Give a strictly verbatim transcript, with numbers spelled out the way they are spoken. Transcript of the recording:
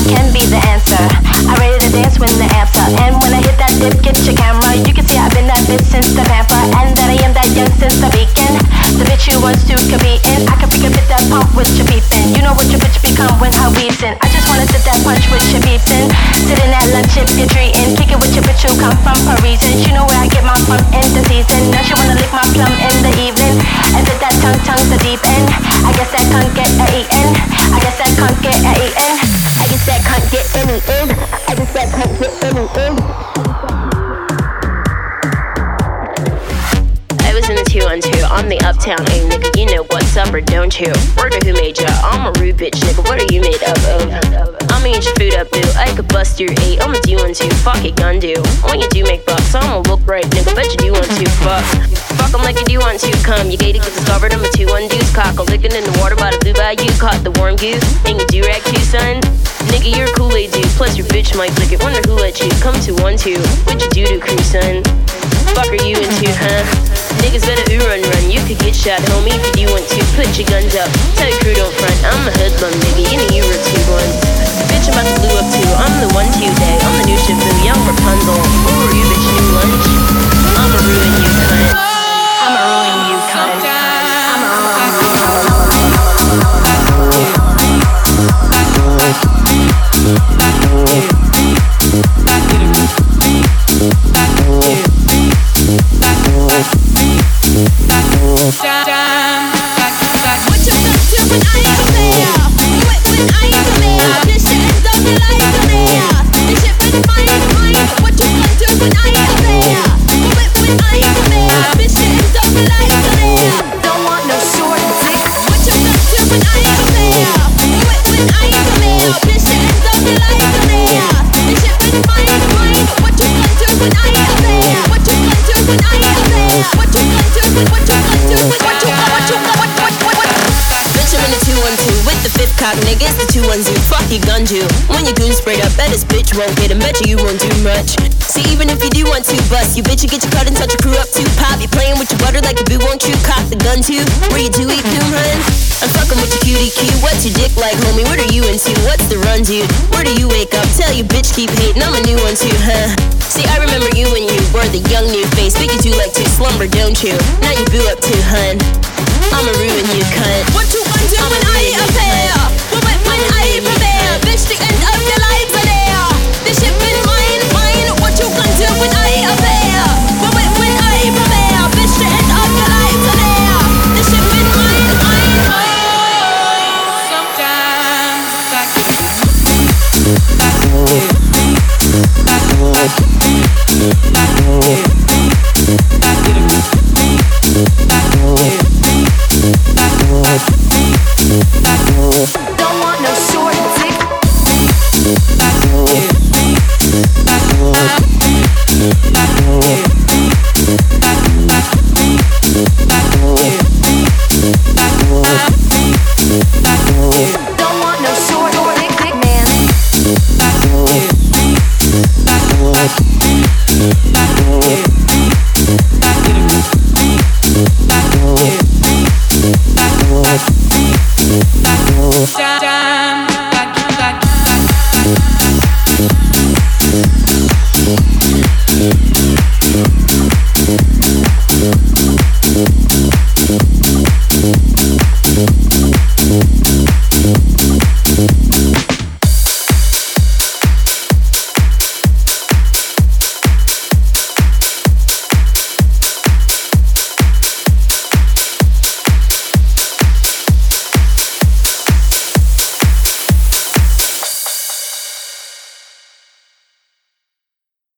can be the answer. I'm ready to dance when the amps up. And when I hit that dip, get your camera. You can see I've been that bitch since the pamper. And that I am that young since the beacon. The bitch you want to compete in. I can pick a bit that pump with your peepin'. You know what your bitch become when her weaves in. I just wanna sit that punch with your peeps in. Sitting at lunch if you're treating. Kick it with your bitch who come from Parisian. She know where I get my fun in the season. Now she wanna lick my plum in the evening. And fit that tongue, tongue to deep end. I guess that can't get a eaten. I guess that can't get a eaten. I guess that can't get any in. I guess that can't get any in. I was in the two on two, I'm the uptown A nigga, you know what's up or don't you? Word of who made ya? I'm a rude bitch nigga, what are you made up of? I'ma eat your food up boo, I could bust your eight, I'ma do one two, fuck it gun do. When you do make bucks, I'ma look right nigga, bet you do want to, fuck. Fuck 'em like you do want to, come, you gated get discovered, I'm a two one deuce, cock a lickin' in the water by the blue bayou, caught the warm goose, and you do rag too son? Nigga you're a Kool-Aid dude, plus your bitch might lick it, wonder who let you come to one two, what you do to crew son? Fuck are you into, huh? Niggas better ooh run run, you could get shot, homie, if you do want to. Put your guns up, tell your crew don't front. I'm a hoodlum, nigga, you know you were two ones. Bitch, I'm about to blue up too, I'm the one Tuesday. I'm the new Shifu, young Rapunzel. Who are you, bitch, new lunch? I'ma ruin you, cunt. I'ma ruin you, cunt. I'ma ruin you, cunt. What you gonna do when I ain't there? When, when I ain't there? This shit is on the lights on there. This shit with my mind. What you gonna do when I ain't there? When, when I ain't there? This shit is on the lights on there. Don't want no short dick. What you gonna do when I ain't there? When, when I ain't there? This shit is on the lights on there. This shit with my mind. What you gonna do when I ain't there? What you gonna do when I ain't there? What you gonna do? What you gonna do? What you gonna what you gonna what what what what? Bitch, I'm in the two one two with the fifth cock, nigga, it's the two one two. Fuck you, gun you. When you goon sprayed up, bet this bitch won't get him. Bet you you won't do much. See, even if you do want to bust, you bitch, you get your cut and touch your crew up too. Pop, you playing with your butter like a boo, won't you? Cock the gun too. Where you do eat doom, hun? I'm fucking with your cutie cue. What's your dick like, homie? What are you into? What's the run, dude? Where do you wake up? Tell you bitch keep hating, I'm a new one too, huh? See, I remember you when you were the young new face, but you do like to slumber, don't you? Now you boo up too, hun. I'ma ruin you, cunt. What you gonna do when I ain't there? When, when I ain't